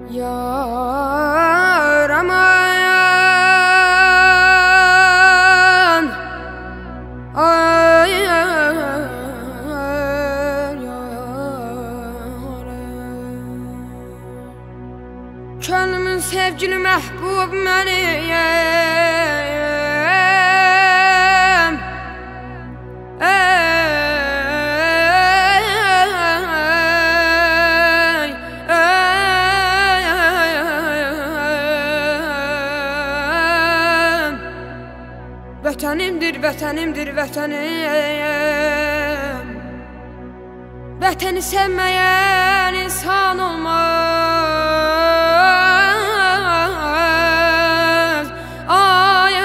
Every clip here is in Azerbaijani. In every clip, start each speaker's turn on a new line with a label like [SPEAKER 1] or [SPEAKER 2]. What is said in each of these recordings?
[SPEAKER 1] Yar aman, ay yar, könlümün sevgili məhbub məniyəm. Vətənimdir, vətənimdir, vətənim. Vətəni sevməyən insan olmaz. Ay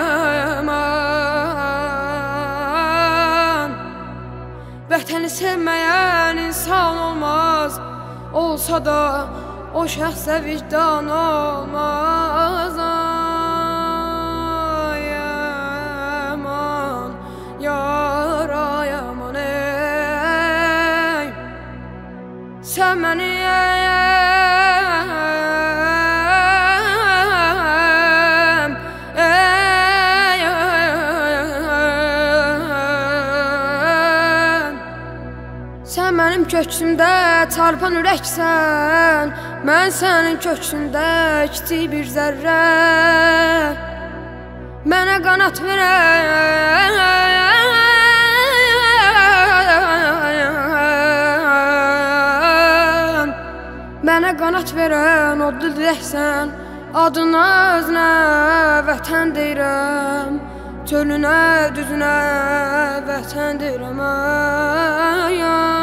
[SPEAKER 1] aman, vətəni sevməyən insan olmaz. Olsa da o şəxsə vicdan olmaz. Sen məniyəm, sen mənim köksümdə çarpan ürəksən, mən sənin köksündə kiçik bir zərrə. Mənə qanat verən, mənə qanat verən odlu diləksən. Adına, özünə vətən deyirəm, çölünə, düzünə vətən deyirəm. Ay, ay.